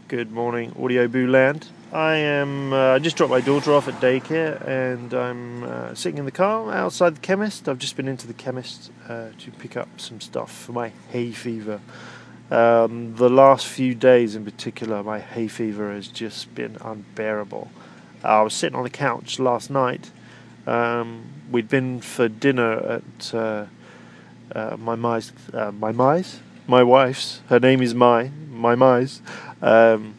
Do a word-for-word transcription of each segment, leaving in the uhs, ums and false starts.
Good morning, Audio Boo Land. I am. Uh, I just dropped my daughter off at daycare, and I'm uh, sitting in the car outside the chemist. I've just been into the chemist uh, to pick up some stuff for my hay fever. Um, the last few days, in particular, my hay fever has just been unbearable. I was sitting on the couch last night. Um, we'd been for dinner at uh, uh, my Mai's, uh, my Mai's, my wife's. Her name is Mai. My Mai's. Um,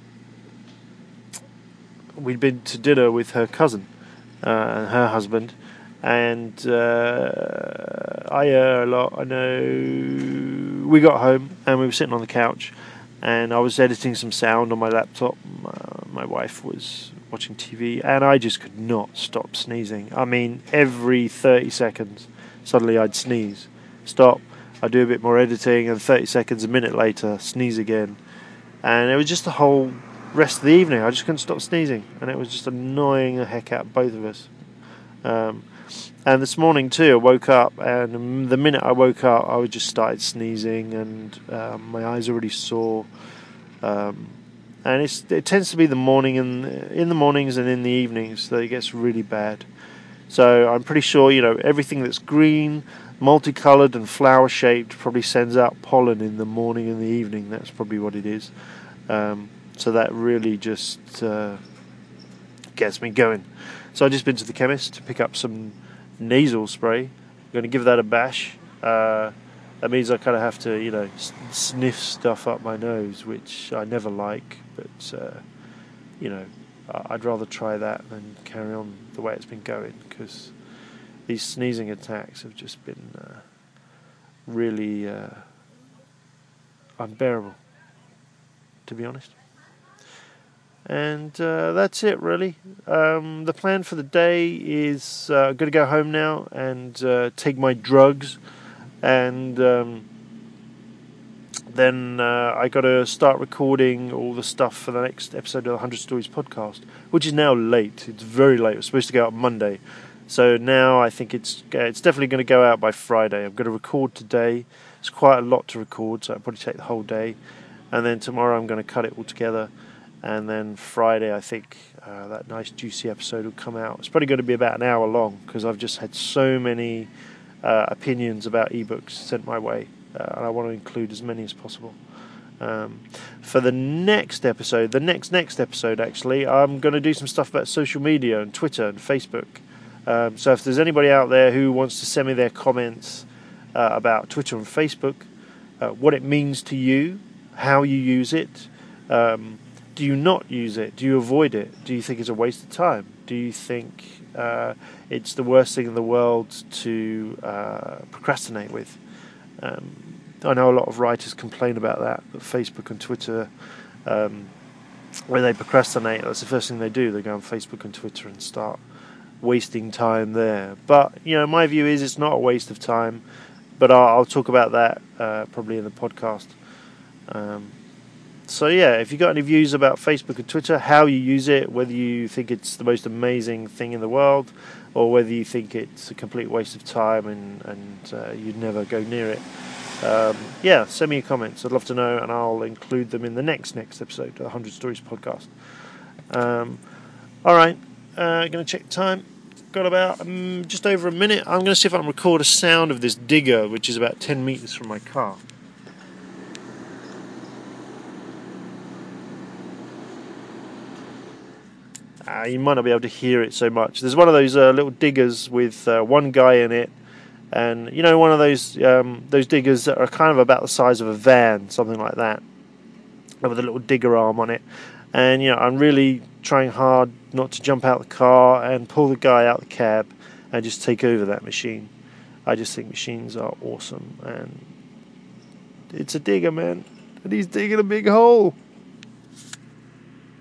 we'd been to dinner with her cousin uh, and her husband, and uh, I uh, a lot. I know we got home and we were sitting on the couch, and I was editing some sound on my laptop. Uh, my wife was watching T V, and I just could not stop sneezing. I mean, every thirty seconds, suddenly I'd sneeze, stop, I'd do a bit more editing, and thirty seconds, a minute later, sneeze again. And it was just the whole rest of the evening. I just couldn't stop sneezing, and it was just annoying the heck out of both of us. Um, and this morning too, I woke up, and the minute I woke up, I just started sneezing, and um, my eyes already sore. Um, and it's, it tends to be the morning and in the mornings and in the evenings that it gets really bad. So I'm pretty sure, you know, everything that's green, multicoloured and flower-shaped probably sends out pollen in the morning and the evening. That's probably what it is. Um, so that really just uh, gets me going. So I've just been to the chemist to pick up some nasal spray. I'm going to give that a bash. Uh, that means I kind of have to, you know, s- sniff stuff up my nose, which I never like. But, uh, you know, I'd rather try that than carry on the way it's been going, because these sneezing attacks have just been uh, really uh, unbearable, to be honest. And uh, that's it, really. Um, the plan for the day is uh, I'm going to go home now and uh, take my drugs, and um, then uh, I got to start recording all the stuff for the next episode of the one hundred Stories podcast, which is now late. It's very late. It was supposed to go out Monday. So now I think it's uh, it's definitely going to go out by Friday. I'm going to record today. It's quite a lot to record, so it'll probably take the whole day. And then tomorrow I'm going to cut it all together. And then Friday, I think uh, that nice juicy episode will come out. It's probably going to be about an hour long, because I've just had so many uh, opinions about ebooks sent my way, uh, and I want to include as many as possible. Um, for the next episode, the next next episode actually, I'm going to do some stuff about social media and Twitter and Facebook. Um, so if there's anybody out there who wants to send me their comments uh, about Twitter and Facebook, uh, what it means to you, how you use it, um, do you not use it? Do you avoid it? Do you think it's a waste of time? Do you think uh, it's the worst thing in the world to uh, procrastinate with? Um, I know a lot of writers complain about that, that Facebook and Twitter, um, when they procrastinate, that's the first thing they do. They go on Facebook and Twitter and start wasting time there. But, you know, my view is it's not a waste of time, but I'll, I'll talk about that uh, probably in the podcast. Um, So yeah, if you've got any views about Facebook and Twitter, how you use it, whether you think it's the most amazing thing in the world, or whether you think it's a complete waste of time and, and uh, you'd never go near it, um, yeah, send me your comments. I'd love to know, and I'll include them in the next next episode of the one hundred Stories podcast. Um, all right, uh, going to check the time. Got about um, just over a minute. I'm going to see if I can record a sound of this digger, which is about ten metres from my car. Uh, you might not be able to hear it so much. There's one of those uh, little diggers with uh, one guy in it, and you know, one of those um, those diggers that are kind of about the size of a van, something like that, with a little digger arm on it. And you know, I'm really trying hard not to jump out the car and pull the guy out the cab and just take over that machine. I just think machines are awesome, and it's a digger, man, and he's digging a big hole.